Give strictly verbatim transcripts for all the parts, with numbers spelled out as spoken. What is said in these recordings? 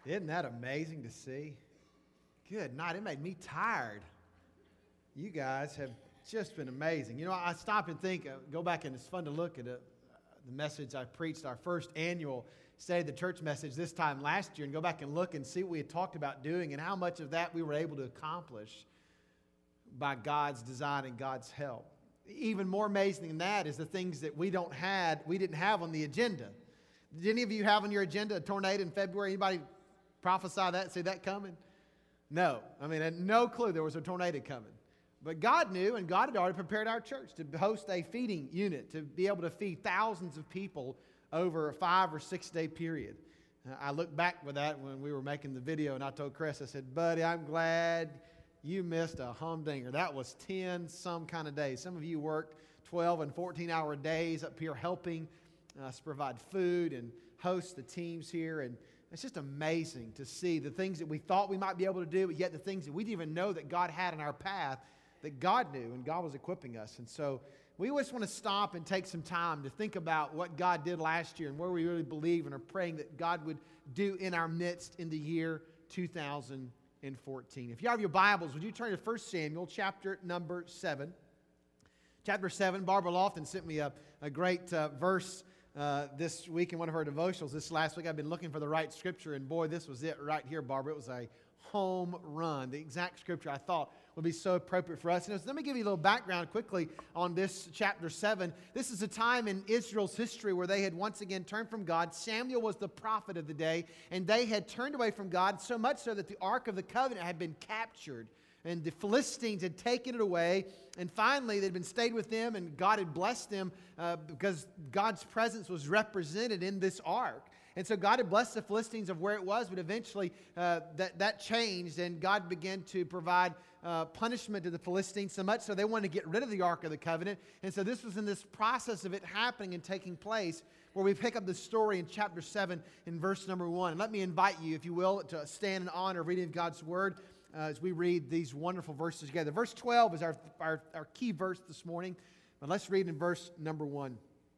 Isn't that amazing to see? Good night. It made me tired. You guys have just been amazing. You know, I stop and think, uh, go back, and it's fun to look at uh, the message I preached, our first annual State of the Church message this time last year, and go back and look and see what we had talked about doing and how much of that we were able to accomplish by God's design and God's help. Even more amazing than that is the things that we don't had, we didn't have on the agenda. Did any of you have on your agenda a tornado in February? Anybody prophesy that, see that coming? No. I mean, I had no clue there was a tornado coming. But God knew, and God had already prepared our church to host a feeding unit, to be able to feed thousands of people over a five or six day period. Uh, I look back with that when we were making the video, and I told Chris, I said, buddy, I'm glad you missed a humdinger. That was ten some kind of days. Some of you worked twelve and fourteen hour days up here helping us provide food and host the teams here. And it's just amazing to see the things that we thought we might be able to do, but yet the things that we didn't even know that God had in our path that God knew and God was equipping us. And so we always want to stop and take some time to think about what God did last year and where we really believe and are praying that God would do in our midst in the year two thousand fourteen. If you have your Bibles, would you turn to First Samuel chapter number seven? Chapter seven, Barbara Lofton sent me a, a great uh, verse uh, this week in one of her devotionals. This last week I've been looking for the right scripture, and boy, this was it right here, Barbara. It was a home run, the exact scripture I thought would be so appropriate for us. And let me give you a little background quickly on this chapter seven. This is a time in Israel's history where they had once again turned from God. Samuel was the prophet of the day, and they had turned away from God, so much so that the Ark of the Covenant had been captured, and the Philistines had taken it away, and finally they'd been stayed with them, and God had blessed them uh, because God's presence was represented in this ark. And so God had blessed the Philistines of where it was, but eventually uh, that, that changed, and God began to provide uh, punishment to the Philistines, so much so they wanted to get rid of the Ark of the Covenant. And so this was in this process of it happening and taking place where we pick up the story in chapter seven in verse number one. And let me invite you, if you will, to stand in honor of reading God's Word uh, as we read these wonderful verses together. Verse twelve is our, our, our key verse this morning, but let's read in verse number one.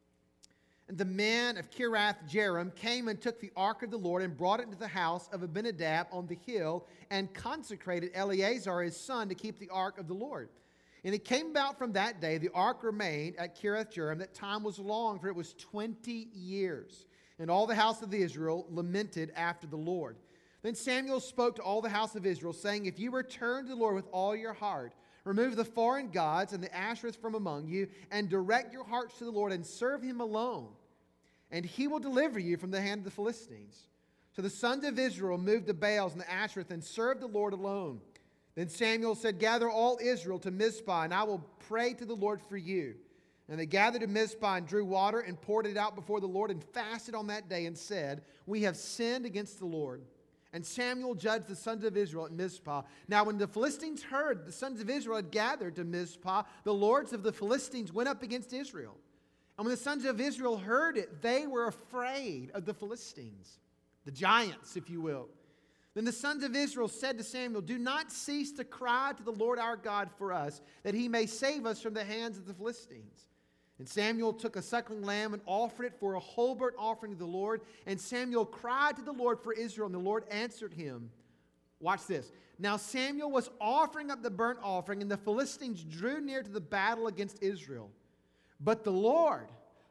And the men of Kiriath-Jearim came and took the ark of the Lord and brought it into the house of Abinadab on the hill and consecrated Eleazar his son to keep the ark of the Lord. And it came about from that day, the ark remained at Kiriath-Jearim. That time was long, for it was twenty years. And all the house of Israel lamented after the Lord. Then Samuel spoke to all the house of Israel, saying, if you return to the Lord with all your heart, remove the foreign gods and the Ashtoreths from among you, and direct your hearts to the Lord, and serve Him alone, and He will deliver you from the hand of the Philistines. So the sons of Israel moved the Baals and the Ashtoreth and served the Lord alone. Then Samuel said, gather all Israel to Mizpah, and I will pray to the Lord for you. And they gathered to Mizpah and drew water and poured it out before the Lord and fasted on that day and said, we have sinned against the Lord. And Samuel judged the sons of Israel at Mizpah. Now when the Philistines heard the sons of Israel had gathered to Mizpah, the lords of the Philistines went up against Israel. And when the sons of Israel heard it, they were afraid of the Philistines, the giants, if you will. Then the sons of Israel said to Samuel, do not cease to cry to the Lord our God for us, that He may save us from the hands of the Philistines. And Samuel took a suckling lamb and offered it for a whole burnt offering to the Lord. And Samuel cried to the Lord for Israel, and the Lord answered him. Watch this. Now Samuel was offering up the burnt offering, and the Philistines drew near to the battle against Israel. But the Lord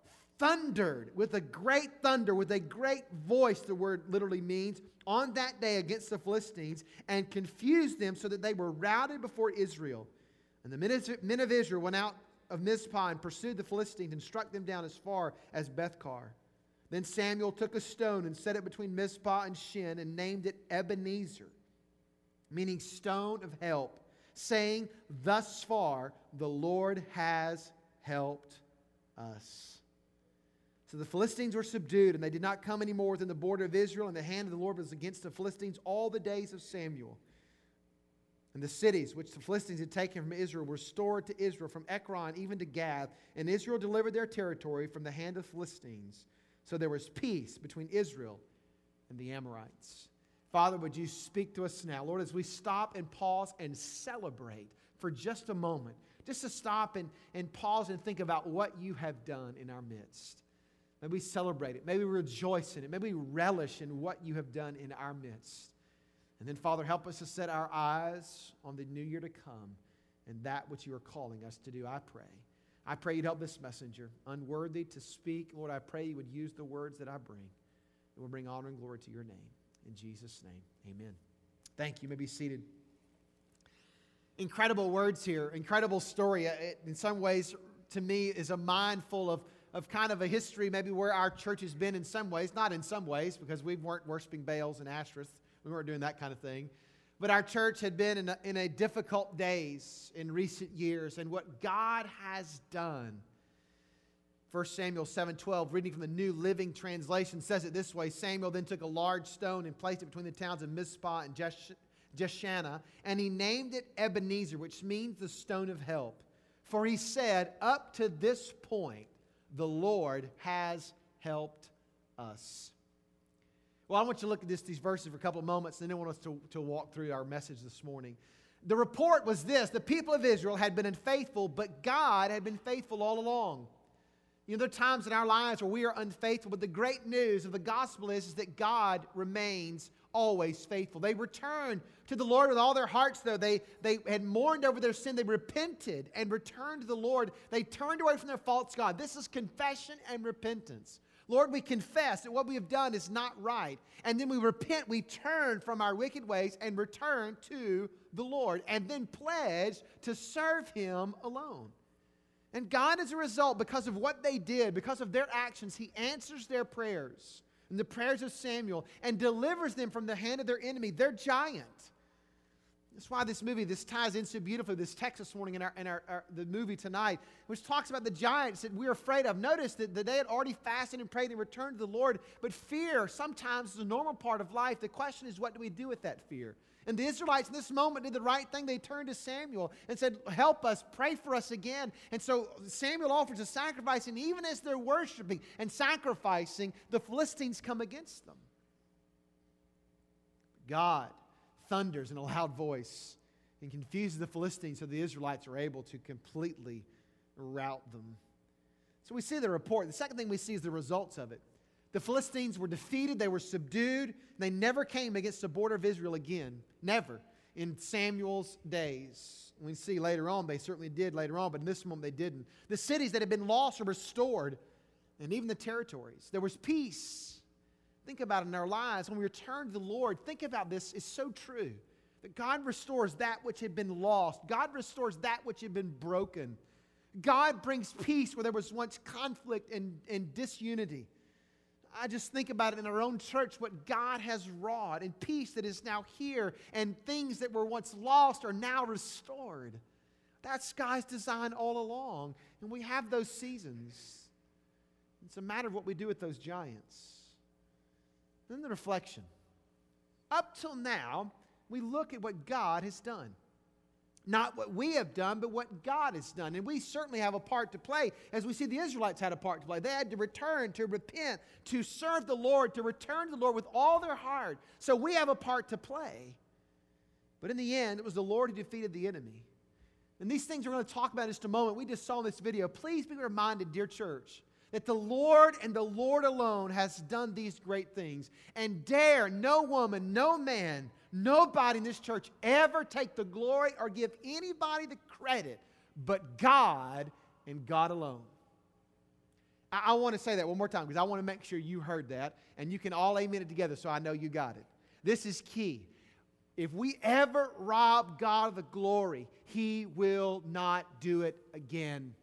thundered with a great thunder, with a great voice, the word literally means, on that day against the Philistines, and confused them so that they were routed before Israel. And the men of Israel went out of Mizpah and pursued the Philistines and struck them down as far as Bethkar. Then Samuel took a stone and set it between Mizpah and Shin and named it Ebenezer, meaning stone of help, saying, thus far the Lord has helped us. So the Philistines were subdued, and they did not come any more within the border of Israel, and the hand of the Lord was against the Philistines all the days of Samuel. And the cities which the Philistines had taken from Israel were restored to Israel, from Ekron even to Gath, and Israel delivered their territory from the hand of the Philistines. So there was peace between Israel and the Amorites. Father, would you speak to us now? Lord, as we stop and pause and celebrate for just a moment, just to stop and, and pause and think about what you have done in our midst. May we celebrate it. May we rejoice in it. May we relish in what you have done in our midst. And then, Father, help us to set our eyes on the new year to come and that which you are calling us to do, I pray. I pray you'd help this messenger, unworthy to speak. Lord, I pray you would use the words that I bring. It will bring honor and glory to your name. In Jesus' name, amen. Thank you. You may be seated. Incredible words here. Incredible story. It, in some ways, to me, is a mind full of, of kind of a history, maybe where our church has been in some ways. Not in some ways, because we weren't worshiping Baals and Ashtoreths. We weren't doing that kind of thing. But our church had been in a, in a difficult days in recent years. And what God has done. First Samuel seven twelve, reading from the New Living Translation, says it this way. Samuel then took a large stone and placed it between the towns of Mizpah and Jesh- Jeshanah. And he named it Ebenezer, which means the stone of help. For he said, up to this point, the Lord has helped us. Well, I want you to look at this, these verses for a couple of moments, and then I want us to, to walk through our message this morning. The report was this: the people of Israel had been unfaithful, but God had been faithful all along. You know, there are times in our lives where we are unfaithful, but the great news of the gospel is, is that God remains always faithful. They returned to the Lord with all their hearts, though. They, they had mourned over their sin. They repented and returned to the Lord. They turned away from their false God. This is confession and repentance. Lord, we confess that what we have done is not right. And then we repent, we turn from our wicked ways and return to the Lord. And then pledge to serve Him alone. And God, as a result, because of what they did, because of their actions, He answers their prayers and the prayers of Samuel and delivers them from the hand of their enemy, their giant. That's why this movie, this ties in so beautifully, this text this morning in, our, in our, our, the movie tonight, which talks about the giants that we're afraid of. Notice that, that they had already fasted and prayed and returned to the Lord, but fear sometimes is a normal part of life. The question is, what do we do with that fear? And the Israelites in this moment did the right thing. They turned to Samuel and said, help us, pray for us again. And so Samuel offers a sacrifice, and even as they're worshiping and sacrificing, the Philistines come against them. God thunders in a loud voice and confuses the Philistines, so the Israelites are able to completely rout them. So we see the report. The second thing we see is the results of it. The Philistines were defeated. They were subdued. They never came against the border of Israel again. Never. In Samuel's days. We see later on, they certainly did later on, but in this moment they didn't. The cities that had been lost were restored, and even the territories. There was peace. Think about it in our lives. When we return to the Lord, think about this. It's so true. That God restores that which had been lost. God restores that which had been broken. God brings peace where there was once conflict and, and disunity. I just think about it in our own church, what God has wrought, and peace that is now here, and things that were once lost are now restored. That's God's design all along. And we have those seasons. It's a matter of what we do with those giants. Then the reflection. Up till now, we look at what God has done. Not what we have done, but what God has done. And we certainly have a part to play, as we see the Israelites had a part to play. They had to return, to repent, to serve the Lord, to return to the Lord with all their heart. So we have a part to play. But in the end, it was the Lord who defeated the enemy. And these things we're going to talk about in just a moment. We just saw in this video. Please be reminded, dear church, that the Lord and the Lord alone has done these great things. And dare no woman, no man, nobody in this church ever take the glory or give anybody the credit but God and God alone. I, I want to say that one more time because I want to make sure you heard that and you can all amen it together so I know you got it. This is key. If we ever rob God of the glory, He will not do it again.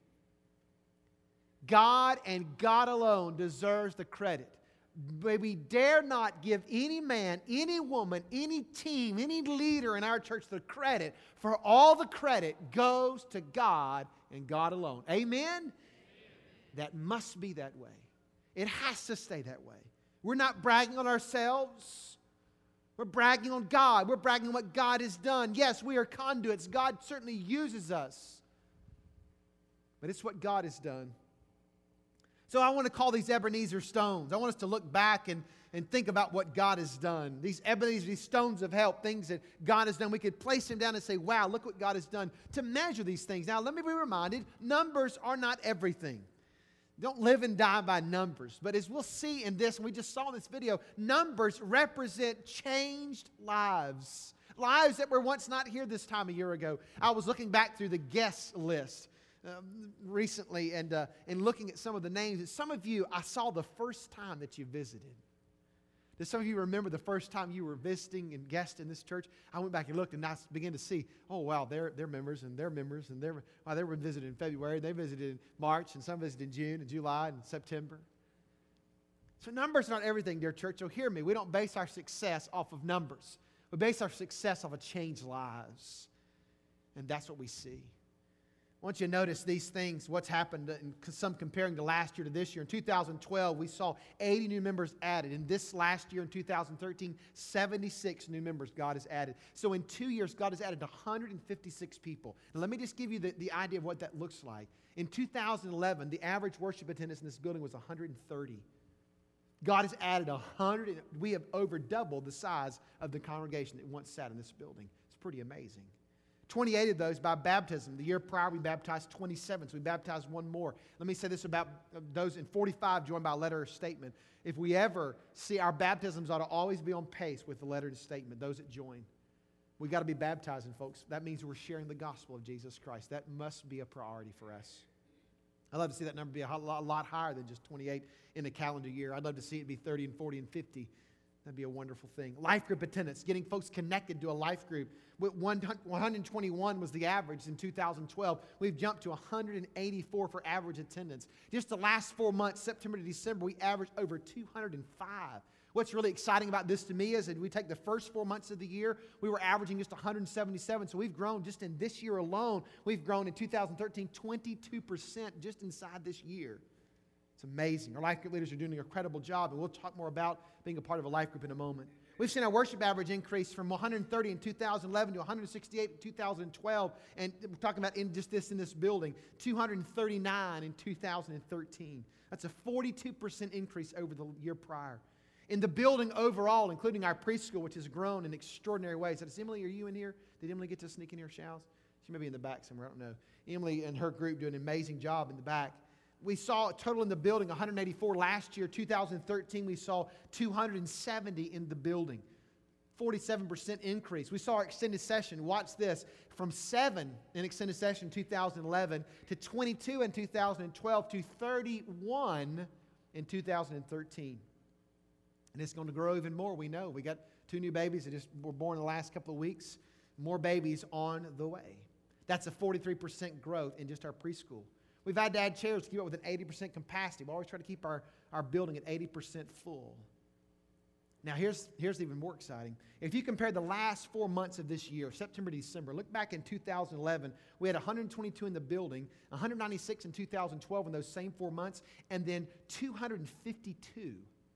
God and God alone deserves the credit. But we dare not give any man, any woman, any team, any leader in our church the credit, for all the credit goes to God and God alone. Amen? Amen? That must be that way. It has to stay that way. We're not bragging on ourselves. We're bragging on God. We're bragging on what God has done. Yes, we are conduits. God certainly uses us. But it's what God has done. So I want to call these Ebenezer stones. I want us to look back and, and think about what God has done. These Ebenezer, these stones of help, things that God has done. We could place them down and say, wow, look what God has done, to measure these things. Now, let me be reminded, numbers are not everything. Don't live and die by numbers. But as we'll see in this, and we just saw in this video, numbers represent changed lives. Lives that were once not here this time a year ago. I was looking back through the guest list um, recently and, uh, and looking at some of the names. And some of you, I saw the first time that you visited. Does some of you remember the first time you were visiting and guest in this church? I went back and looked and I began to see, oh, wow, they're, they're members and they're members. And they're, wow, they were visited in February. They visited in March and some visited in June and July and September. So numbers are not everything, dear church. So hear me. We don't base our success off of numbers. We base our success off of changed lives. And that's what we see. I want you to notice these things, what's happened, in some comparing to last year to this year. In two thousand twelve, we saw eighty new members added. In this last year, in two thousand thirteen, seventy-six new members God has added. So in two years, God has added one hundred fifty-six people. And let me just give you the, the idea of what that looks like. In two thousand eleven, the average worship attendance in this building was one hundred thirty. God has added one hundred. We have over doubled the size of the congregation that once sat in this building. It's pretty amazing. twenty-eight of those by baptism. The year prior, we baptized twenty-seven, so we baptized one more. Let me say this about those in forty-five joined by letter or statement. If we ever see our baptisms ought to always be on pace with the letter and statement, those that join. We've got to be baptizing, folks. That means we're sharing the gospel of Jesus Christ. That must be a priority for us. I'd love to see that number be a lot, a lot higher than just twenty-eight in a calendar year. I'd love to see it be thirty and forty and fifty. That'd be a wonderful thing. Life group attendance, getting folks connected to a life group. one hundred twenty-one was the average in two thousand twelve. We've jumped to one hundred eighty-four for average attendance. Just the last four months, September to December, we averaged over two hundred five. What's really exciting about this to me is that we take the first four months of the year, we were averaging just one hundred seventy-seven. So we've grown just in this year alone. We've grown in two thousand thirteen twenty-two percent just inside this year. It's amazing. Our life group leaders are doing an incredible job, and we'll talk more about being a part of a life group in a moment. We've seen our worship average increase from one hundred thirty in two thousand eleven to one hundred sixty-eight in two thousand twelve, and we're talking about in just this in this building, two hundred thirty-nine in two thousand thirteen. That's a forty-two percent increase over the year prior. In the building overall, including our preschool, which has grown in extraordinary ways. Is Emily, are you in here? Did Emily get to sneak in here, Shals? She may be in the back somewhere, I don't know. Emily and her group do an amazing job in the back. We saw a total in the building, one hundred eighty-four last year. two thousand thirteen, we saw two hundred seventy in the building. forty-seven percent increase. We saw our extended session. Watch this. From seven in extended session in two thousand eleven to twenty-two in two thousand twelve to thirty-one in two thousand thirteen. And it's going to grow even more, we know. We got two new babies that just were born in the last couple of weeks. More babies on the way. That's a forty-three percent growth in just our preschool. We've had to add chairs to keep up with an eighty percent capacity. We always try to keep our, our building at eighty percent full. Now, here's, here's even more exciting. If you compare the last four months of this year, September to December, look back in two thousand eleven, we had one hundred twenty-two in the building, one hundred ninety-six in two thousand twelve in those same four months, and then two hundred fifty-two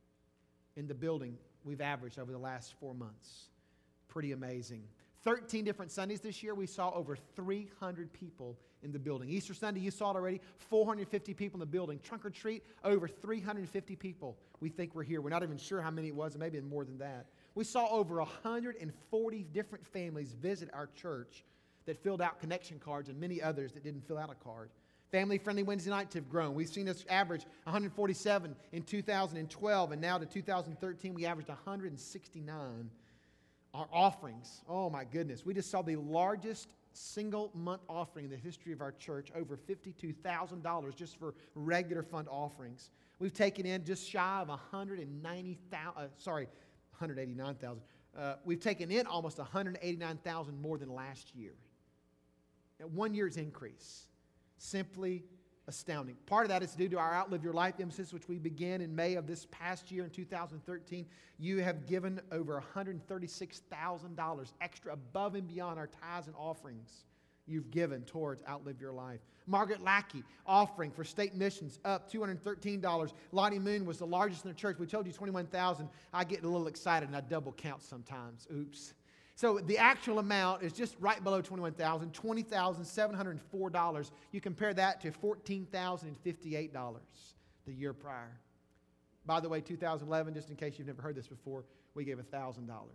in the building we've averaged over the last four months. Pretty amazing. thirteen different Sundays this year, we saw over three hundred people in the building. Easter Sunday, you saw it already, four hundred fifty people in the building. Trunk or treat, over three hundred fifty people. We think we're here. We're not even sure how many it was, maybe more than that. We saw over one hundred forty different families visit our church that filled out connection cards and many others that didn't fill out a card. Family-friendly Wednesday nights have grown. We've seen this average one hundred forty-seven in two thousand twelve, and now to two thousand thirteen, we averaged one hundred sixty-nine. Our offerings, oh my goodness. We just saw the largest single month offering in the history of our church, over fifty-two thousand dollars just for regular fund offerings. We've taken in just shy of one hundred ninety thousand, uh, sorry, one hundred eighty-nine thousand. Uh, we've taken in almost one hundred eighty-nine thousand more than last year. At one year's increase. Simply astounding. Part of that is due to our Outlive Your Life emphasis, which we began in May of this past year in two thousand thirteen. You have given over one hundred thirty-six thousand dollars extra above and beyond our tithes and offerings you've given towards Outlive Your Life. Margaret Lackey, offering for state missions, up two hundred thirteen dollars. Lottie Moon was the largest in the church. We told you twenty-one thousand dollars. I get a little excited and I double count sometimes. Oops. So the actual amount is just right below twenty-one thousand dollars, twenty thousand seven hundred four dollars. You compare that to fourteen thousand fifty-eight dollars the year prior. By the way, two thousand eleven, just in case you've never heard this before, we gave one thousand dollars.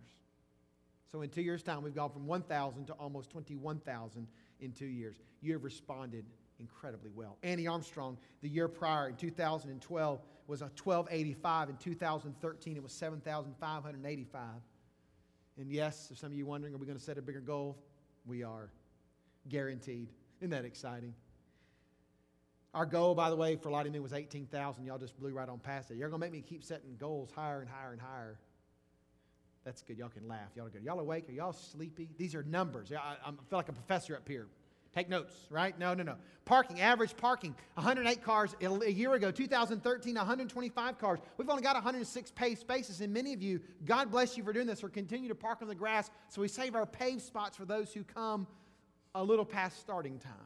So in two years' time, we've gone from one thousand dollars to almost twenty-one thousand dollars in two years. You have responded incredibly well. Annie Armstrong, the year prior in two thousand twelve, was a twelve eighty-five. In two thousand thirteen, it was seven thousand five hundred eighty-five. And yes, if some of you are wondering, are we going to set a bigger goal? We are. Guaranteed. Isn't that exciting? Our goal, by the way, for a lot of you was eighteen thousand. Y'all just blew right on past it. You're going to make me keep setting goals higher and higher and higher. That's good. Y'all can laugh. Y'all are good. Y'all awake? Are y'all sleepy? These are numbers. I, I feel like a professor up here. Take notes, right? No, no, no. Parking, average parking, one hundred eight cars a year ago. two thousand thirteen, one hundred twenty-five cars. We've only got one hundred six paved spaces, and many of you, God bless you for doing this, or continue to park on the grass so we save our paved spots for those who come a little past starting time.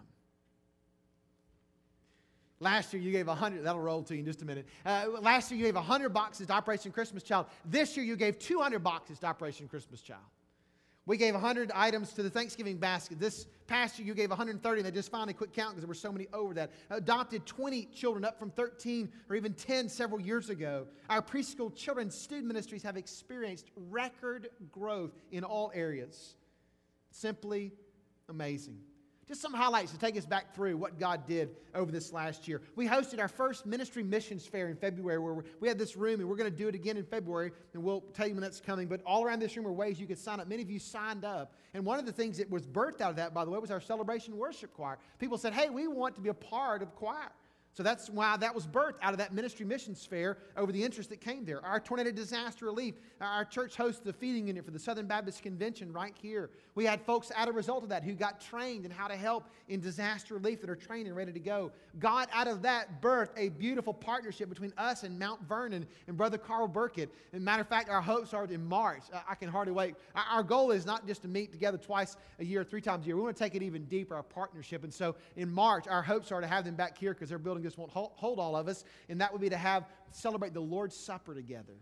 Last year you gave one hundred, that'll roll to you in just a minute. Uh, last year you gave one hundred boxes to Operation Christmas Child. This year you gave two hundred boxes to Operation Christmas Child. We gave one hundred items to the Thanksgiving basket. This past year you gave one hundred thirty, and they just finally quit counting because there were so many over that. Adopted twenty children, up from thirteen or even ten several years ago. Our preschool children's student ministries have experienced record growth in all areas. Simply amazing. Just some highlights to take us back through what God did over this last year. We hosted our first ministry missions fair in February, where we had this room, and we're going to do it again in February, and we'll tell you when that's coming. But all around this room are ways you could sign up. Many of you signed up. And one of the things that was birthed out of that, by the way, was our Celebration Worship Choir. People said, hey, we want to be a part of choir. So that's why that was birthed out of that ministry missions fair over the interest that came there. Our tornado disaster relief. Our church hosts the feeding unit for the Southern Baptist Convention right here. We had folks out of result of that who got trained in how to help in disaster relief that are trained and ready to go. God, out of that, birthed a beautiful partnership between us and Mount Vernon and Brother Carl Burkett. As a matter of fact, our hopes are in March. I can hardly wait. Our goal is not just to meet together twice a year, three times a year. We want to take it even deeper, our partnership. And so in March, our hopes are to have them back here because their building just won't hold all of us. And that would be to have, celebrate the Lord's Supper together.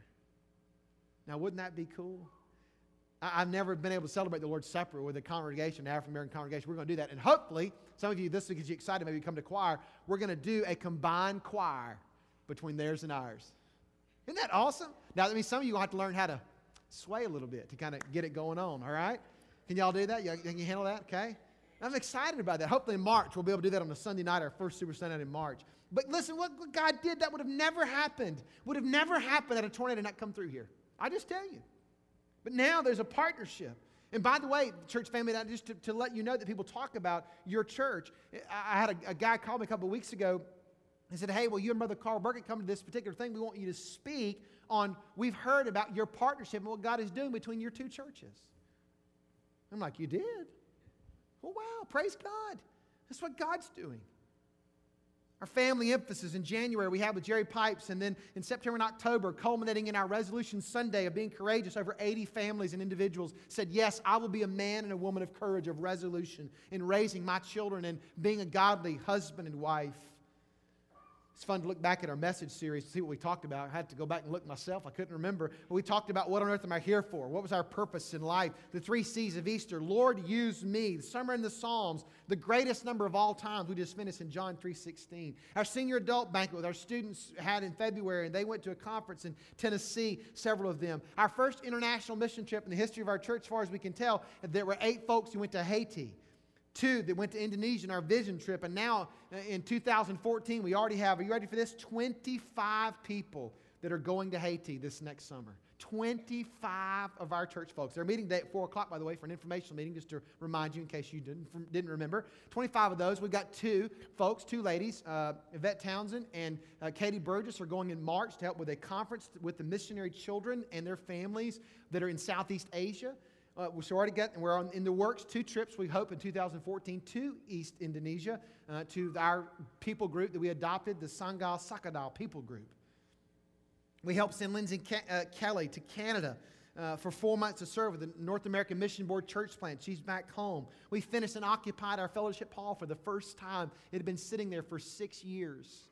Now, wouldn't that be cool? I've never been able to celebrate the Lord's Supper with a congregation, an African-American congregation. We're going to do that. And hopefully, some of you, this gets you excited, maybe come to choir. We're going to do a combined choir between theirs and ours. Isn't that awesome? Now, I mean, some of you will have to learn how to sway a little bit to kind of get it going on, all right? Can y'all do that? Can you handle that? Okay? I'm excited about that. Hopefully in March, we'll be able to do that on a Sunday night, our first Super Sunday night in March. But listen, what God did, that would have never happened. Would have never happened had a tornado not come through here. I just tell you. But now there's a partnership. And by the way, church family, just to, to let you know that people talk about your church. I had a, a guy call me a couple of weeks ago. He said, hey, well, you and Brother Carl Burkett come to this particular thing. We want you to speak on, we've heard about your partnership and what God is doing between your two churches. I'm like, you did? Well, wow, praise God. That's what God's doing. Our family emphasis in January we had with Jerry Pipes, and then in September and October, culminating in our Resolution Sunday of being courageous, over eighty families and individuals said, yes, I will be a man and a woman of courage, of resolution in raising my children and being a godly husband and wife. It's fun to look back at our message series to see what we talked about. I had to go back and look myself. I couldn't remember. But we talked about what on earth am I here for? What was our purpose in life? The three C's of Easter. Lord, use me. The Summer in the Psalms. The greatest number of all times. We just finished in John three sixteen. Our senior adult banquet with our students had in February, and they went to a conference in Tennessee, several of them. Our first international mission trip in the history of our church, as far as we can tell, there were eight folks who went to Haiti. Two that went to Indonesia in our vision trip. And now in two thousand fourteen, we already have, are you ready for this? twenty-five people that are going to Haiti this next summer. twenty-five of our church folks. They're meeting today at four o'clock, by the way, for an informational meeting, just to remind you in case you didn't, didn't remember. twenty-five of those. We've got two folks, two ladies, uh, Yvette Townsend and uh, Katie Burgess are going in March to help with a conference with the missionary children and their families that are in Southeast Asia. Uh, we've already got, and we're on, in the works, two trips we hope in two thousand fourteen to East Indonesia, uh, to our people group that we adopted, the Sanggal Sakadal people group. We helped send Lindsay Ke- uh, Kelly to Canada uh, for four months to serve with the North American Mission Board church plant. She's back home. We finished and occupied our fellowship hall for the first time. It had been sitting there for six years.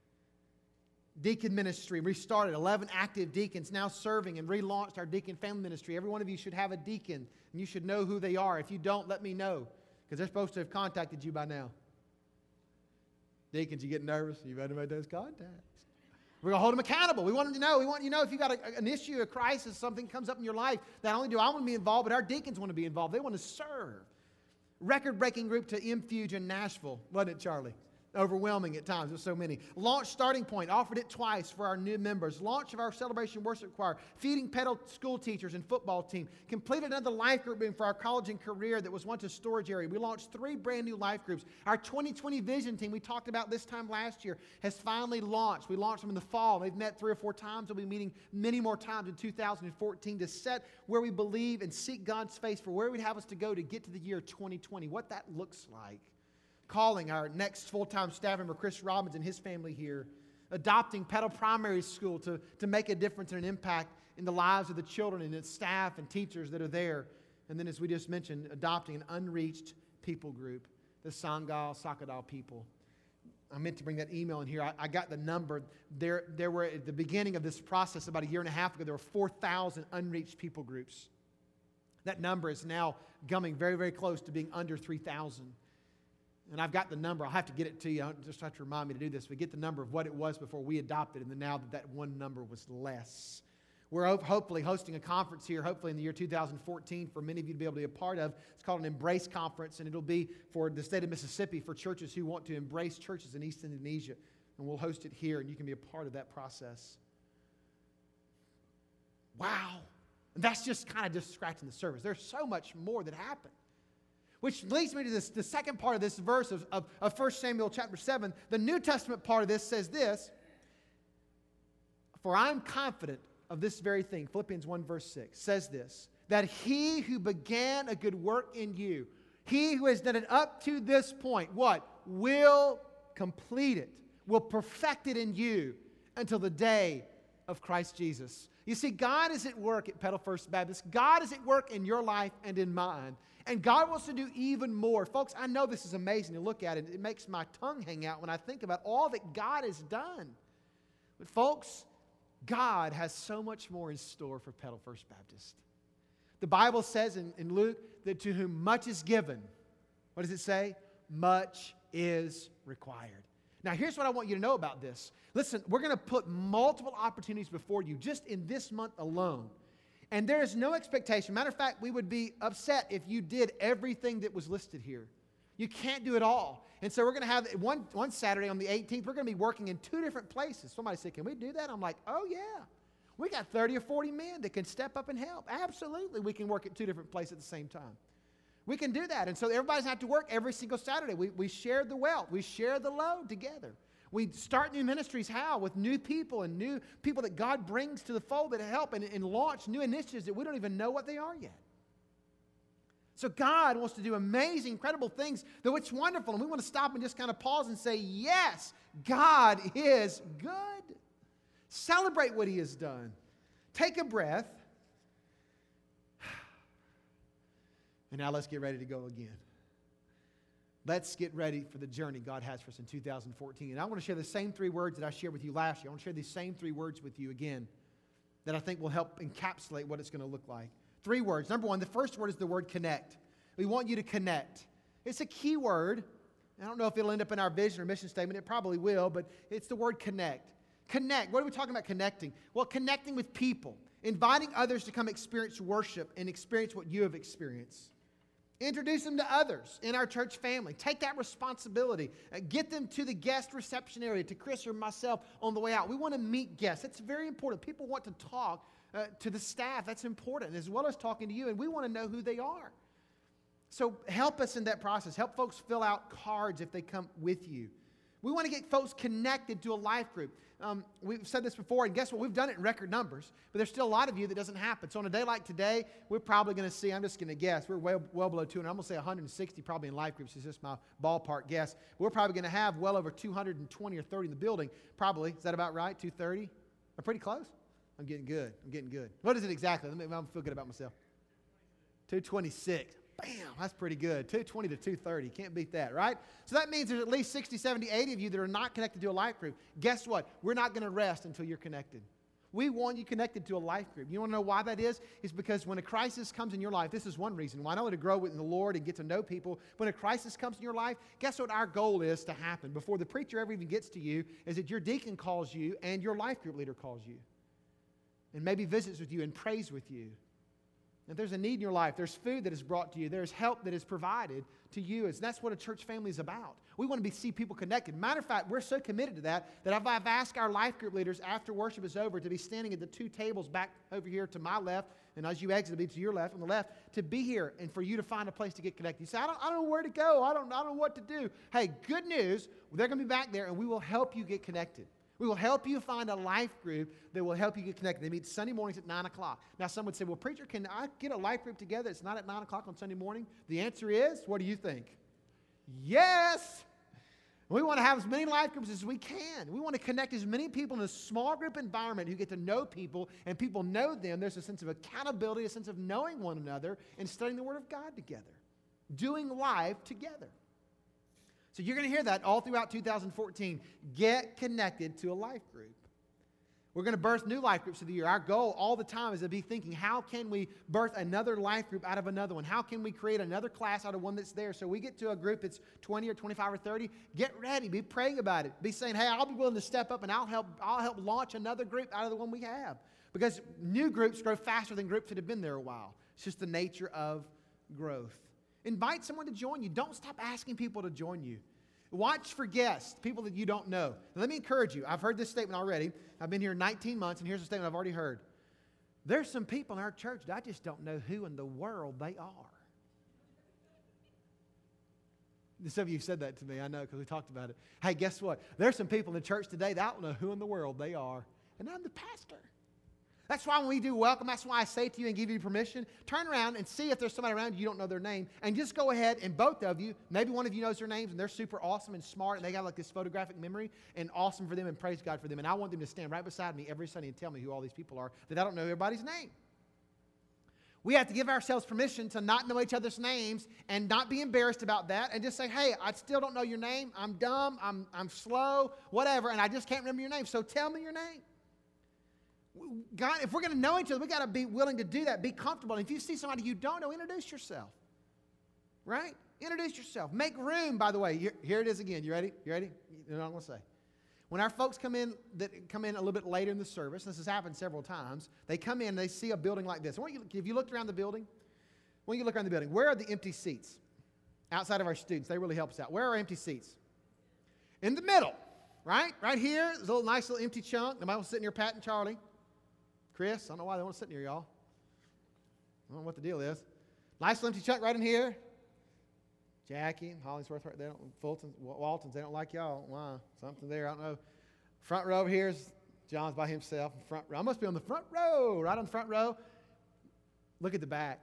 Deacon ministry restarted, eleven active deacons now serving, and relaunched our deacon family ministry. Every one of you should have a deacon, and you should know who they are. If you don't, let me know, because they're supposed to have contacted you by now. Deacons, you get nervous? You better make those contacts. We're going to hold them accountable. We want them to know. We want you to know if you've got a, an issue, a crisis, something comes up in your life, not only do I want to be involved, but our deacons want to be involved. They want to serve. Record-breaking group to M-Fuge in Nashville, wasn't it, Charlie? Overwhelming at times with so many. Launch starting point, offered it twice for our new members. Launch of our celebration worship choir. Feeding pedal school teachers and football team. Completed another life group for our college and career that was once a storage area. We launched three brand new life groups. Our twenty twenty vision team we talked about this time last year has finally launched. We launched them in the fall. They've met three or four times. We'll be meeting many more times in two thousand fourteen to set where we believe and seek God's face for where He'd have us to go to get to the year twenty twenty. What that looks like. Calling our next full-time staff member, Chris Robbins, and his family here. Adopting Petal Primary School to, to make a difference and an impact in the lives of the children and its staff and teachers that are there. And then, as we just mentioned, adopting an unreached people group, the Sangal Sakadal people. I meant to bring that email in here. I, I got the number. There, there were, at the beginning of this process, about a year and a half ago, there were four thousand unreached people groups. That number is now coming very, very close to being under three thousand. And I've got the number. I'll have to get it to you. I'll just have to remind me to do this. We get the number of what it was before we adopted, and then now that that one number was less. We're hopefully hosting a conference here, hopefully in the year two thousand fourteen, for many of you to be able to be a part of. It's called an Embrace Conference, and it'll be for the state of Mississippi for churches who want to embrace churches in East Indonesia. And we'll host it here, and you can be a part of that process. Wow. And that's just kind of just scratching the surface. There's so much more that happened. Which leads me to this, the second part of this verse of, of, of First Samuel chapter seven. The New Testament part of this says this, for I'm confident of this very thing. Philippians one verse six says this, that He who began a good work in you, He who has done it up to this point, what? Will complete it, will perfect it in you until the day of Christ Jesus. You see, God is at work at Petal First Baptist. God is at work in your life and in mine. And God wants to do even more. Folks, I know this is amazing to look at it. It makes my tongue hang out when I think about all that God has done. But folks, God has so much more in store for Petal First Baptist. The Bible says in, in Luke that to whom much is given, what does it say? Much is required. Now, here's what I want you to know about this. Listen, we're going to put multiple opportunities before you just in this month alone. And there is no expectation. Matter of fact, we would be upset if you did everything that was listed here. You can't do it all. And so we're going to have one, one Saturday on the eighteenth, we're going to be working in two different places. Somebody said, can we do that? I'm like, oh, yeah. We got thirty or forty men that can step up and help. Absolutely, we can work at two different places at the same time. We can do that. And so everybody's have to work every single Saturday. We, we share the wealth. We share the load together. We start new ministries, how? With new people and new people that God brings to the fold that help and, and launch new initiatives that we don't even know what they are yet. So God wants to do amazing, incredible things, though it's wonderful. And we want to stop and just kind of pause and say, yes, God is good. Celebrate what He has done. Take a breath. And now let's get ready to go again. Let's get ready for the journey God has for us in two thousand fourteen. And I want to share the same three words that I shared with you last year. I want to share these same three words with you again that I think will help encapsulate what it's going to look like. Three words. Number one, the first word is the word connect. We want you to connect. It's a key word. I don't know if it'll end up in our vision or mission statement. It probably will, but it's the word connect. Connect. What are we talking about connecting? Well, connecting with people. Inviting others to come experience worship and experience what you have experienced. Introduce them to others in our church family. Take that responsibility. Uh, get them to the guest reception area, to Chris or myself on the way out. We want to meet guests. It's very important. People want to talk uh, to the staff. That's important, as well as talking to you, and we want to know who they are. So help us in that process. Help folks fill out cards if they come with you. We want to get folks connected to a life group. Um, we've said this before, and guess what? We've done it in record numbers, but there's still a lot of you that doesn't happen. So on a day like today, we're probably going to see, I'm just going to guess, we're well, well below two hundred. I'm going to say one hundred sixty probably in life groups. It's just my ballpark guess. We're probably going to have well over two hundred twenty or thirty in the building. Probably. Is that about right? two thirty? I'm pretty close? I'm getting good. I'm getting good. What is it exactly? Let me, I'm feel good about myself. two twenty-six. Bam, that's pretty good. two twenty to two thirty. Can't beat that, right? So that means there's at least sixty, seventy, eighty of you that are not connected to a life group. Guess what? We're not going to rest until you're connected. We want you connected to a life group. You want to know why that is? It's because when a crisis comes in your life, this is one reason. Why not only to grow in the Lord and get to know people, when a crisis comes in your life, guess what our goal is to happen before the preacher ever even gets to you is that your deacon calls you and your life group leader calls you and maybe visits with you and prays with you If there's a need in your life, there's food that is brought to you, there's help that is provided to you. And that's what a church family is about. We want to be, see people connected. Matter of fact, we're so committed to that that I've, I've asked our life group leaders after worship is over to be standing at the two tables back over here to my left, and as you exit, it'll be to your left, on the left, to be here and for you to find a place to get connected. You say, I don't, I don't know where to go. I don't, I don't know what to do. Hey, good news. They're going to be back there, and we will help you get connected. We will help you find a life group that will help you get connected. They meet Sunday mornings at nine o'clock. Now, some would say, well, preacher, can I get a life group together? It's not at nine o'clock on Sunday morning. The answer is, what do you think? Yes. We want to have as many life groups as we can. We want to connect as many people in a small group environment who get to know people, and people know them. There's a sense of accountability, a sense of knowing one another, and studying the Word of God together, doing life together. So you're going to hear that all throughout two thousand fourteen. Get connected to a life group. We're going to birth new life groups of the year. Our goal all the time is to be thinking, how can we birth another life group out of another one? How can we create another class out of one that's there? So we get to a group that's twenty or twenty-five or thirty. Get ready. Be praying about it. Be saying, hey, I'll be willing to step up and I'll help, I'll help launch another group out of the one we have. Because new groups grow faster than groups that have been there a while. It's just the nature of growth. Invite someone to join you. Don't stop asking people to join you. Watch for guests, people that you don't know. Now, let me encourage you. I've heard this statement already. I've been here nineteen months, and here's a statement I've already heard. There's some people in our church that I just don't know who in the world they are. Some of you said that to me, I know, because we talked about it. Hey, guess what? There's some people in the church today that I don't know who in the world they are, and I'm the pastor. That's why when we do welcome, that's why I say to you and give you permission, turn around and see if there's somebody around you you don't know their name, and just go ahead and both of you, maybe one of you knows their names and they're super awesome and smart and they got like this photographic memory and awesome for them and praise God for them. And I want them to stand right beside me every Sunday and tell me who all these people are that I don't know everybody's name. We have to give ourselves permission to not know each other's names and not be embarrassed about that and just say, hey, I still don't know your name. I'm dumb. I'm, I'm slow, whatever, and I just can't remember your name. So tell me your name. God, if we're going to know each other, we've got to be willing to do that. Be comfortable. And if you see somebody you don't know, introduce yourself. Right? Introduce yourself. Make room, by the way. Here, here it is again. You ready? You ready? You know what I'm going to say. When our folks come in that come in a little bit later in the service, this has happened several times, they come in and they see a building like this. I want you, if you looked around the building, when you look around the building, where are the empty seats? Outside of our students. They really help us out. Where are our empty seats? In the middle. Right? Right here. There's a little nice little empty chunk. Nobody was sitting here, Pat and Charlie. Chris, I don't know why they want to sit near y'all. I don't know what the deal is. Nice empty chunk right in here. Jackie and Hollingsworth right there. Fulton, Waltons, they don't like y'all. Why? Something there, I don't know. Front row over here is John's by himself. Front row. I must be on the front row, right on the front row. Look at the back.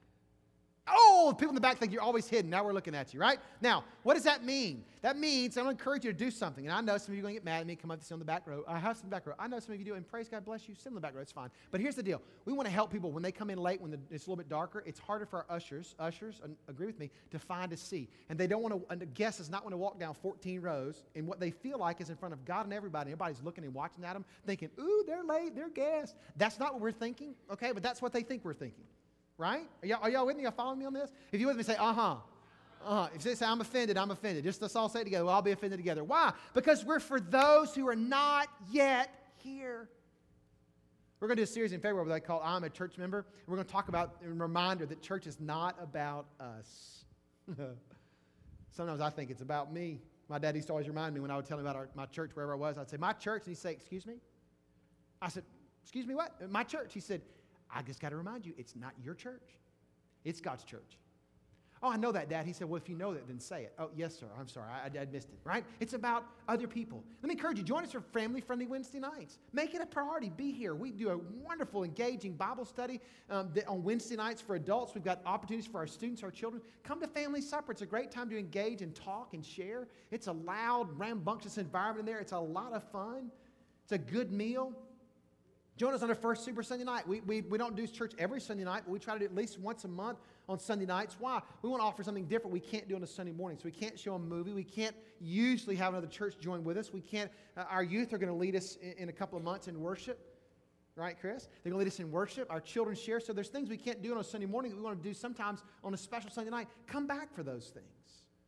Oh, the people in the back think you're always hidden. Now we're looking at you, right? Now, what does that mean? That means I'm going to encourage you to do something. And I know some of you are going to get mad at me, come up to sit on the back row. I have some back row. I know some of you do, and praise God bless you. Sit on the back row. It's fine. But here's the deal. We want to help people when they come in late, when the, it's a little bit darker. It's harder for our ushers, ushers, uh, agree with me, to find a seat. And they don't want to, and the guest does not want to walk down fourteen rows. And what they feel like is in front of God and everybody. Everybody's looking and watching at them, thinking, ooh, they're late, they're guests. That's not what we're thinking, okay? But that's what they think we're thinking. Right? Are y'all, are y'all with me? Y'all following me on this? If you're with me, say, uh-huh. Uh-huh. If you say, I'm offended, I'm offended. Just let's all say it together. We'll all be offended together. Why? Because we're for those who are not yet here. We're going to do a series in February that I call I'm a Church Member. And we're going to talk about a reminder that church is not about us. Sometimes I think it's about me. My dad used to always remind me when I would tell him about our, my church, wherever I was. I'd say, my church. And he'd say, excuse me? I said, excuse me what? My church. He said, I just got to remind you, it's not your church. It's God's church. Oh, I know that, Dad. He said, well, if you know that, then say it. Oh, yes, sir. I'm sorry. I, I missed it, right? It's about other people. Let me encourage you. Join us for family-friendly Wednesday nights. Make it a priority. Be here. We do a wonderful, engaging Bible study um, that on Wednesday nights for adults. We've got opportunities for our students, our children. Come to family supper. It's a great time to engage and talk and share. It's a loud, rambunctious environment in there. It's a lot of fun. It's a good meal. Join us on our first Super Sunday night. We, we, we don't do church every Sunday night, but we try to do at least once a month on Sunday nights. Why? We want to offer something different we can't do on a Sunday morning. So we can't show a movie. We can't usually have another church join with us. We can't. Uh, our youth are going to lead us in, in a couple of months in worship. Right, Chris? They're going to lead us in worship. Our children share. So there's things we can't do on a Sunday morning that we want to do sometimes on a special Sunday night. Come back for those things.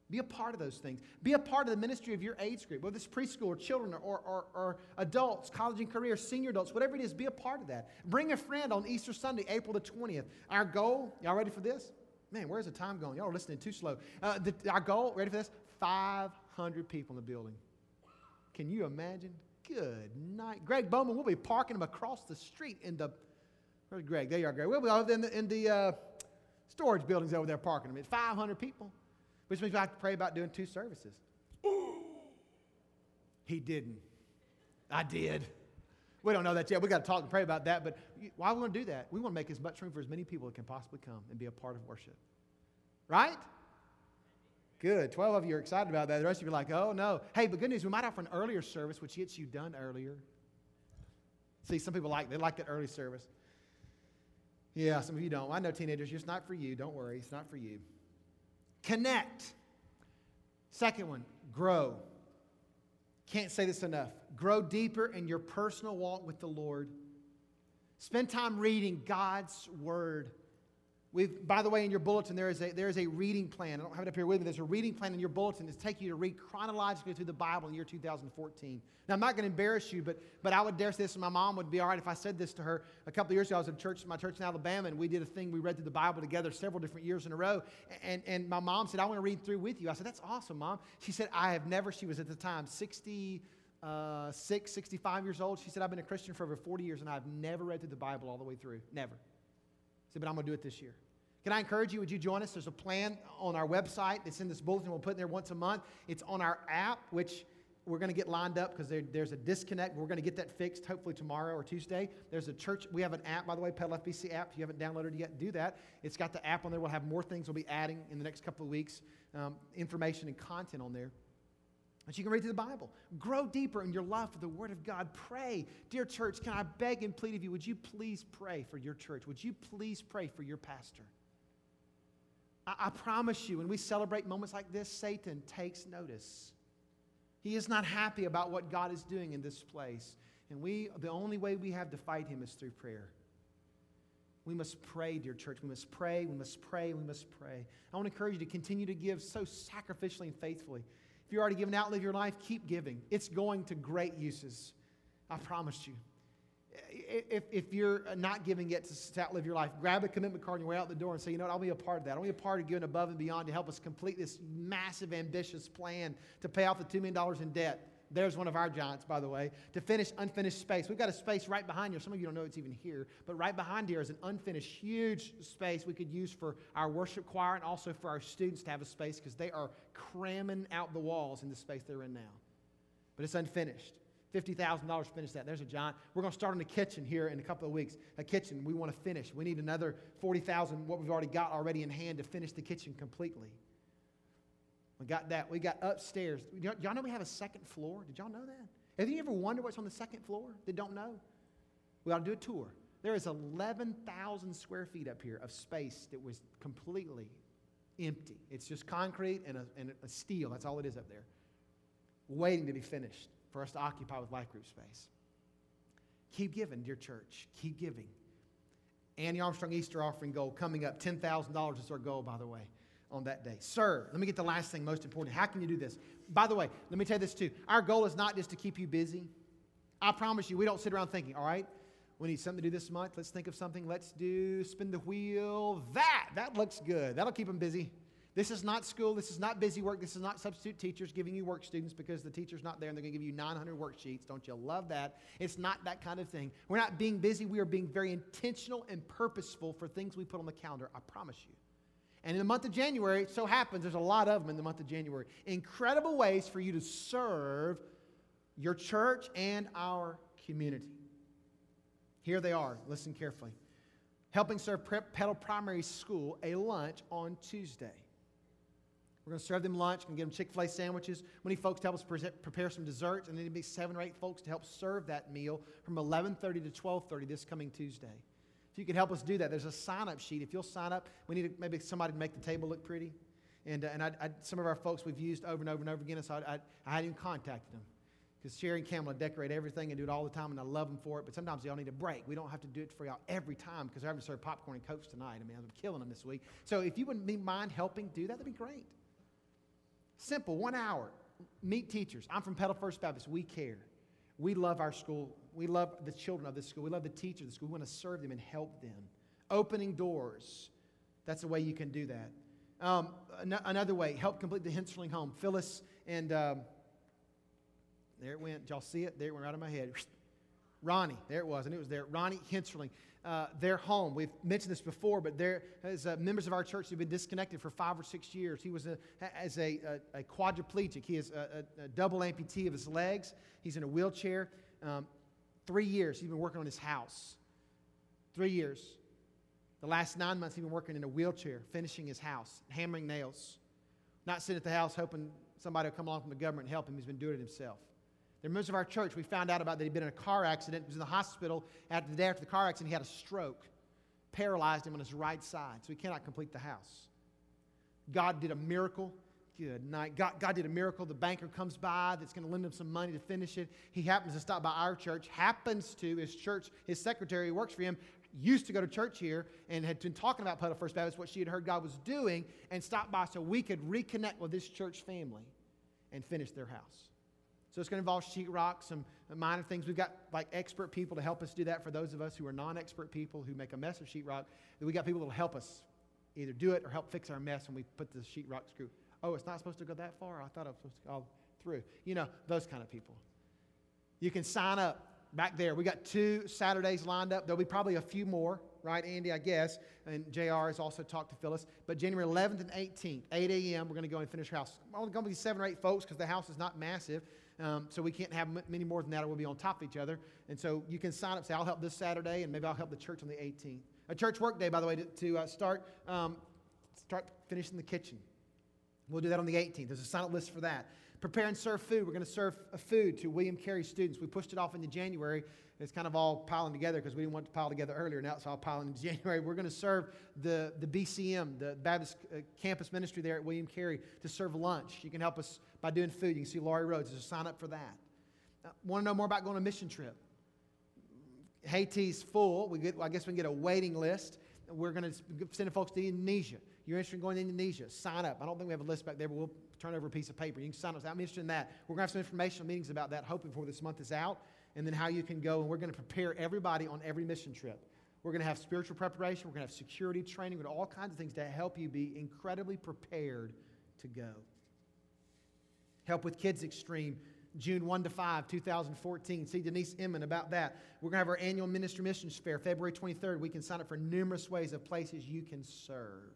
Be a part of those things. Be a part of the ministry of your age group, whether it's preschool or children or, or, or adults, college and career, senior adults, whatever it is, be a part of that. Bring a friend on Easter Sunday, April the twentieth. Our goal, y'all ready for this? Man, where's the time going? Y'all are listening too slow. Uh, the, our goal, ready for this? five hundred people in the building. Can you imagine? Good night. Greg Bowman, we'll be parking them across the street in the, where's Greg? There you are, Greg. We'll be over in the, in the uh, storage buildings over there parking them. It's five hundred people. Which means we have to pray about doing two services. He didn't. I did. We don't know that yet. We got to talk and pray about that. But why are we going to do that? We want to make as much room for as many people as can possibly come and be a part of worship. Right? Good. Twelve of you are excited about that. The rest of you are like, oh, no. Hey, but good news, we might offer an earlier service, which gets you done earlier. See, some people like, they like that early service. Yeah, some of you don't. I know teenagers, it's not for you. Don't worry. It's not for you. Connect. Second one, grow. Can't say this enough. Grow deeper in your personal walk with the Lord. Spend time reading God's Word. We've, by the way, in your bulletin, there is, a, there is a reading plan. I don't have it up here with me. There's a reading plan in your bulletin to take you to read chronologically through the Bible in the year two thousand fourteen. Now, I'm not going to embarrass you, but, but I would dare say this, and my mom would be all right if I said this to her. A couple of years ago, I was at church, my church in Alabama, and we did a thing. We read through the Bible together several different years in a row. And, and my mom said, I want to read through with you. I said, that's awesome, Mom. She said, I have never, she was at the time sixty-six, sixty-five years old. She said, I've been a Christian for over forty years, and I've never read through the Bible all the way through. Never. I said, but I'm going to do it this year. Can I encourage you? Would you join us? There's a plan on our website. It's in this bulletin. We'll put it there once a month. It's on our app, which we're going to get lined up because there, there's a disconnect. We're going to get that fixed hopefully tomorrow or Tuesday. There's a church. We have an app, by the way, Petal F B C app. If you haven't downloaded it yet, do that. It's got the app on there. We'll have more things we'll be adding in the next couple of weeks, um, information and content on there. But you can read through the Bible. Grow deeper in your love for the Word of God. Pray. Dear church, can I beg and plead of you, would you please pray for your church? Would you please pray for your pastor? I promise you, when we celebrate moments like this, Satan takes notice. He is not happy about what God is doing in this place. And we, the only way we have to fight him is through prayer. We must pray, dear church. We must pray, we must pray, we must pray. I want to encourage you to continue to give so sacrificially and faithfully. If you're already giving out, live your life, keep giving. It's going to great uses. I promise you. If, if you're not giving yet to outlive your life, grab a commitment card on your way out the door and say, you know what, I'll be a part of that. I'll be a part of giving above and beyond to help us complete this massive, ambitious plan to pay off the two million dollars in debt. There's one of our giants, by the way, to finish unfinished space. We've got a space right behind you. Some of you don't know it's even here, but right behind here is an unfinished, huge space we could use for our worship choir and also for our students to have a space because they are cramming out the walls in the space they're in now. But it's unfinished. fifty thousand dollars to finish that. There's a giant. We're going to start on the kitchen here in a couple of weeks. A kitchen we want to finish. We need another forty thousand dollars, what we've already got already in hand to finish the kitchen completely. We got that. We got upstairs. Y'all, y'all know we have a second floor? Did y'all know that? Have you ever wondered what's on the second floor that don't know? We ought to do a tour. There is eleven thousand square feet up here of space that was completely empty. It's just concrete and a, and a steel. That's all it is up there. Waiting to be finished for us to occupy with life group space. Keep giving, dear church. Keep giving. Annie Armstrong Easter offering goal coming up. ten thousand dollars is our goal, by the way, on that day. Serve. Let me get the last thing, most important. How can you do this? By the way, let me tell you this too. Our goal is not just to keep you busy. I promise you, we don't sit around thinking, all right, we need something to do this month. Let's think of something. Let's do spin the wheel. That, that looks good. That'll keep them busy. This is not school. This is not busy work. This is not substitute teachers giving you work students because the teacher's not there and they're going to give you nine hundred worksheets. Don't you love that? It's not that kind of thing. We're not being busy. We are being very intentional and purposeful for things we put on the calendar. I promise you. And in the month of January, it so happens there's a lot of them in the month of January. Incredible ways for you to serve your church and our community. Here they are. Listen carefully. Helping serve Petal Primary School a lunch on Tuesday. We're going to serve them lunch. We're going to give them Chick-fil-A sandwiches. We need folks to help us pre- prepare some desserts, and there need to be seven or eight folks to help serve that meal from eleven thirty to twelve thirty this coming Tuesday. If you could help us do that, there's a sign-up sheet. If you'll sign up, we need to, maybe somebody to make the table look pretty. And, uh, and I, I, some of our folks we've used over and over and over again, so I, I, I hadn't even contacted them. Because Sherry and Kamala decorate everything and do it all the time, and I love them for it. But sometimes y'all need a break. We don't have to do it for y'all every time because they're having to serve popcorn and Cokes tonight. I mean, I'm killing them this week. So if you wouldn't mind helping do that, that'd be great. Simple, one hour. Meet teachers. I'm from Petal First Baptist. We care. We love our school. We love the children of this school. We love the teachers of the school. We want to serve them and help them. Opening doors. That's the way you can do that. Um, an- another way, help complete the Hensling home. Phyllis and, um, there it went. Did y'all see it? There it went right in my head. Ronnie, there it was, and it was there. Ronnie Hensling, uh, their home. We've mentioned this before, but there as uh, members of our church who've been disconnected for five or six years. He was a, as a, a, a quadriplegic. He is a, a, a double amputee of his legs. He's in a wheelchair. Um, three years he's been working on his house. Three years. The last nine months he's been working in a wheelchair, finishing his house, hammering nails. Not sitting at the house hoping somebody will come along from the government and help him. He's been doing it himself. The members of our church, we found out about that he'd been in a car accident. He was in the hospital after the day after the car accident. He had a stroke, paralyzed him on his right side, so he cannot complete the house. God did a miracle. Good night. God, God did a miracle. The banker comes by that's going to lend him some money to finish it. He happens to stop by our church, happens to, his church, his secretary who works for him, used to go to church here and had been talking about Petal First Baptist, what she had heard God was doing, and stopped by so we could reconnect with this church family and finish their house. So it's going to involve sheetrock, some minor things. We've got like expert people to help us do that for those of us who are non-expert people who make a mess of sheetrock. We've got people that will help us either do it or help fix our mess when we put the sheetrock screw. Oh, it's not supposed to go that far? I thought I was supposed to go through. You know, those kind of people. You can sign up back there. We got two Saturdays lined up. There'll be probably a few more, right, Andy, I guess. And J R has also talked to Phyllis. But January eleventh and eighteenth, eight a.m., we're going to go and finish our house. Only going to be seven or eight folks because the house is not massive. Um, so we can't have m- many more than that or we'll be on top of each other. And so you can sign up, say, I'll help this Saturday, and maybe I'll help the church on the eighteenth. A church work day, by the way, to, to uh, start, um, start finishing the kitchen. We'll do that on the eighteenth. There's a sign-up list for that. Prepare and serve food. We're going to serve a food to William Carey students. We pushed it off into January. It's kind of all piling together because we didn't want it to pile together earlier. Now it's all piling into January. We're going to serve the, the B C M, the Baptist uh, Campus Ministry there at William Carey, to serve lunch. You can help us by doing food. You can see Laurie Rhodes. There's a sign up for that. Uh, want to know more about going on a mission trip? Haiti's full. We get, I guess we can get a waiting list. We're going to send folks to Indonesia. You're interested in going to Indonesia, sign up. I don't think we have a list back there, but we'll turn over a piece of paper. You can sign up. I'm interested in that. We're going to have some informational meetings about that, hoping before this month is out, and then how you can go. And we're going to prepare everybody on every mission trip. We're going to have spiritual preparation. We're going to have security training. We're going to have all kinds of things to help you be incredibly prepared to go. Help with Kids Extreme, June first to fifth, two thousand fourteen. See Denise Inman about that. We're going to have our annual Ministry Missions Fair, February twenty-third. We can sign up for numerous ways of places you can serve.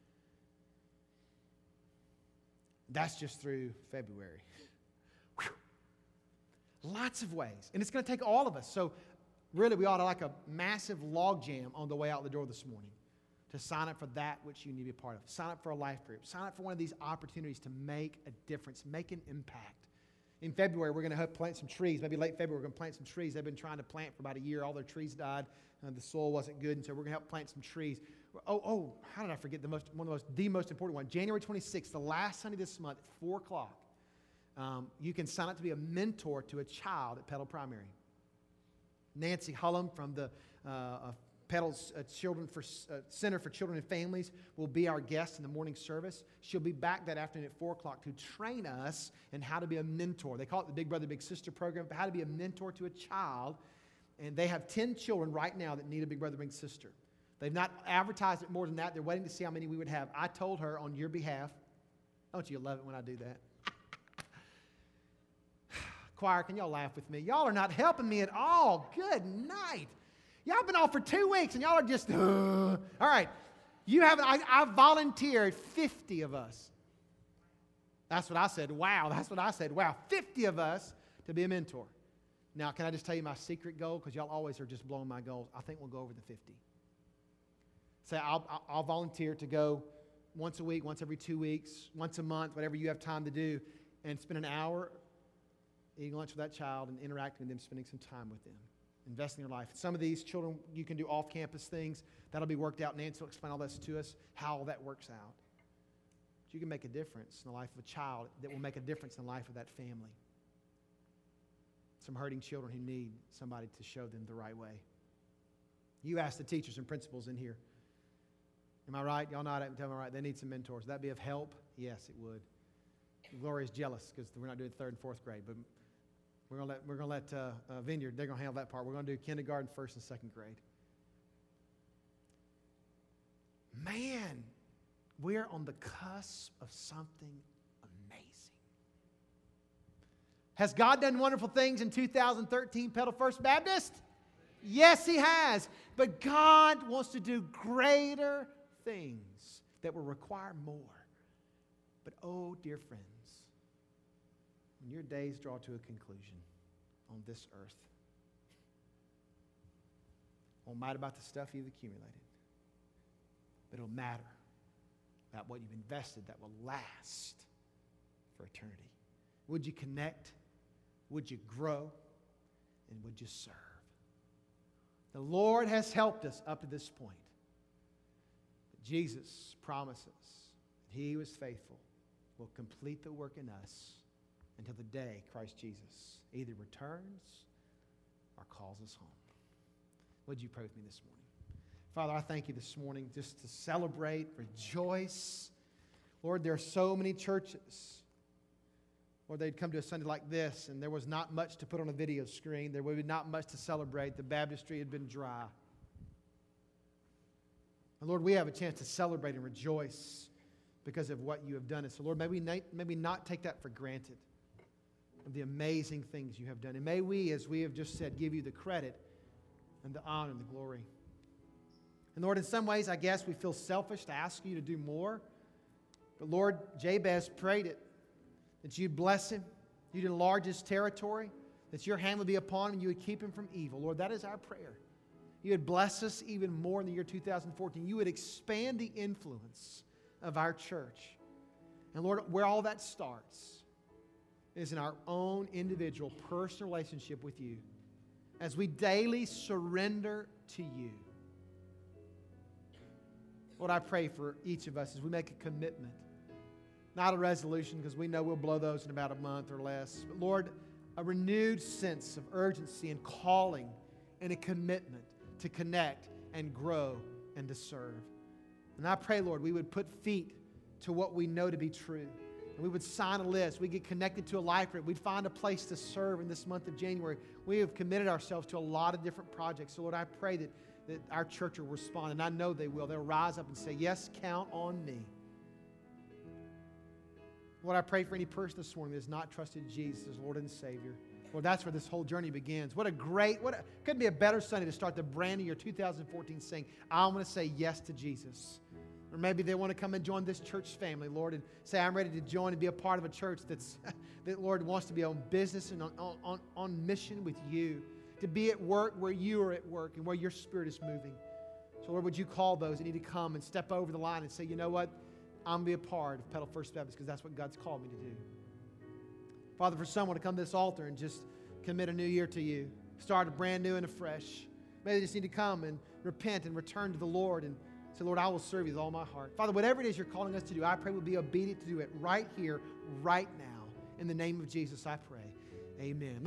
That's just through February. Whew. Lots of ways. And it's going to take all of us. So really, we ought to like a massive log jam on the way out the door this morning to sign up for that which you need to be a part of. Sign up for a life group. Sign up for one of these opportunities to make a difference, make an impact. In February, we're going to help plant some trees. Maybe late February, we're going to plant some trees. They've been trying to plant for about a year. All their trees died. Uh, the soil wasn't good, and so we're going to help plant some trees. Oh, oh, how did I forget the most, one of the most, the most important one? January twenty-sixth, the last Sunday this month at four o'clock, um, you can sign up to be a mentor to a child at Petal Primary. Nancy Hullum from the uh, uh, Petal's uh, Children for, uh, Center for Children and Families will be our guest in the morning service. She'll be back that afternoon at four o'clock to train us in how to be a mentor. They call it the Big Brother, Big Sister program, but how to be a mentor to a child. And they have ten children right now that need a Big Brother, Big Sister. They've not advertised it more than that. They're waiting to see how many we would have. I told her on your behalf. Don't you love it when I do that? Choir, can y'all laugh with me? Y'all are not helping me at all. Good night. Y'all been off for two weeks and y'all are just, uh. All right. You haven't, I, I volunteered fifty of us. That's what I said. Wow. That's what I said. Wow. fifty of us to be a mentor. Now, can I just tell you my secret goal? Because y'all always are just blowing my goals. I think we'll go over the fifty. Say, I'll, I'll, I'll volunteer to go once a week, once every two weeks, once a month, whatever you have time to do, and spend an hour eating lunch with that child and interacting with them, spending some time with them, investing in their life. Some of these children, you can do off-campus things. That'll be worked out. Nancy will explain all this to us, how all that works out. But you can make a difference in the life of a child that will make a difference in the life of that family. Some hurting children who need somebody to show them the right way. You ask the teachers and principals in here. Am I right? Y'all nod at me, tell me I'm right. They need some mentors. Would that be of help? Yes, it would. Gloria's jealous because we're not doing third and fourth grade, but we're going to let, we're gonna let uh, uh, Vineyard, they're going to handle that part. We're going to do kindergarten, first and second grade. Man, we're on the cusp of something amazing. Has God done wonderful things in two thousand thirteen Petal First Baptist? Yes, He has. But God wants to do greater things that will require more. But oh, dear friends, when your days draw to a conclusion on this earth, it won't matter about the stuff you've accumulated, but it'll matter about what you've invested that will last for eternity. Would you connect? Would you grow? And would you serve? The Lord has helped us up to this point. But Jesus promises that He was faithful, will complete the work in us until the day Christ Jesus either returns or calls us home. Would you pray with me this morning? Father, I thank You this morning just to celebrate, rejoice. Lord, there are so many churches. Lord, they'd come to a Sunday like this, and there was not much to put on a video screen. There would be not much to celebrate. The baptistry had been dry. And Lord, we have a chance to celebrate and rejoice because of what You have done. And so, Lord, may we maybe not take that for granted, of the amazing things You have done. And may we, as we have just said, give You the credit and the honor and the glory. And Lord, in some ways, I guess we feel selfish to ask You to do more. But Lord, Jabez prayed it, that You'd bless him, You'd enlarge his territory, that Your hand would be upon him, and You would keep him from evil. Lord, that is our prayer. You would bless us even more in the year two thousand fourteen. You would expand the influence of our church. And Lord, where all that starts is in our own individual personal relationship with You, as we daily surrender to You. Lord, I pray for each of us as we make a commitment, not a resolution because we know we'll blow those in about a month or less, but Lord, a renewed sense of urgency and calling and a commitment to connect and grow and to serve. And I pray, Lord, we would put feet to what we know to be true. And we would sign a list. We'd get connected to a life group. We'd find a place to serve in this month of January. We have committed ourselves to a lot of different projects. So, Lord, I pray that, that our church will respond, and I know they will. They'll rise up and say, yes, count on me. Lord, I pray for any person this morning that has not trusted Jesus as Lord and Savior. Lord, that's where this whole journey begins. What a great, what a, couldn't be a better Sunday to start the brand new year two thousand fourteen saying, I want to say yes to Jesus. Or maybe they want to come and join this church family, Lord, and say, I'm ready to join and be a part of a church that's, that, Lord, wants to be on business and on, on, on mission with You. To be at work where You are at work and where Your Spirit is moving. So, Lord, would You call those that need to come and step over the line and say, you know what? I'm going to be a part of Petal First Baptist because that's what God's called me to do. Father, for someone to come to this altar and just commit a new year to You, start a brand new and afresh. Maybe they just need to come and repent and return to the Lord and say, Lord, I will serve You with all my heart. Father, whatever it is You're calling us to do, I pray we'll be obedient to do it right here, right now. In the name of Jesus, I pray. Amen.